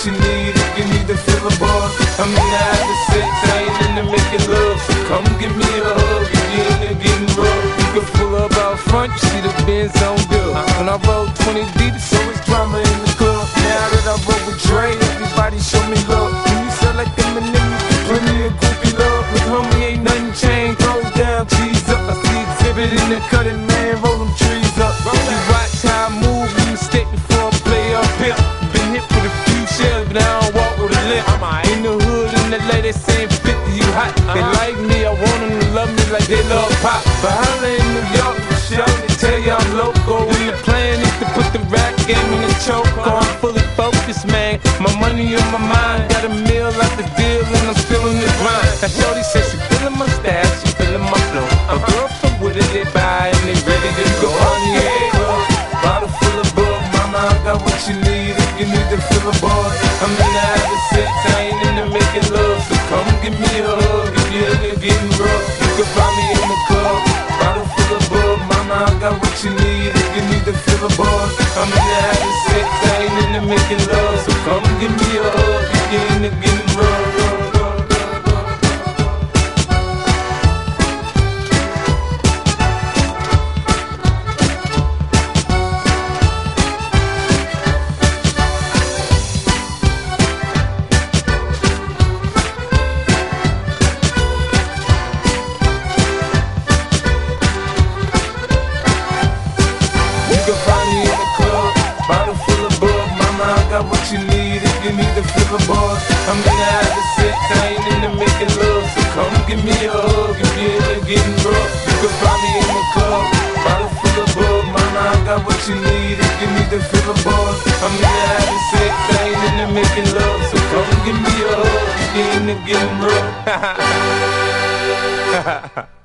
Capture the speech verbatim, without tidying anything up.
what you need if you need to feel a buzz. I'm in the having sex, I ain't into making love. So come give me a hug if you're into getting rough. You can pull up out front, you see the Benz on good. When I roll twenty deep, so it's drama in the club. Now that I roll with Dre, everybody show me love. When you sell like Eminem, you get plenty of goofy love. With homie, ain't nothing changed, goes down, cheese up. I see exhibit in the cutting, man, roll them trees up. You watch how I move, you mistake before I play up here. Been hit with a few shells, but I don't walk with a limp. In the hood, in the lady saying fifty, you hot. They like me, I want them to love me like they love pop. But holla in New York, show they tell you I'm loco. And the plan is to put the rap game in the choke. Oh, I'm fully focused, man. My money on my mind, got a meal out the deal, and I'm still in the grind. Now shorty says she feeling my style, she feeling my flow. A girl from Wooded, they buy and they ready to go. On the club, bottle full of bug. Mama, I got what you need if you need to feel a buzz. I'm in the having sex, I ain't into making love. So come give me a hug if you're into getting rough. You can find me in the club, bottle full of bug. Mama, I got what you need if you need to feel a buzz. I'm in the having sex, I ain't into making love. So come give me a hug if you're into getting rough. You can find me in the club, bottle full of bug. Mama, I got what you need if you need to feel a buzz. I'm in the having sex, I ain't into making love. So come give me a hug if you're into getting rough. You can find me in the club, bottle full of bug. Mama, I got what you need if you need to feel a buzz. I'm in the having sex, I ain't into making love. So come give me a hug if you're into getting rough.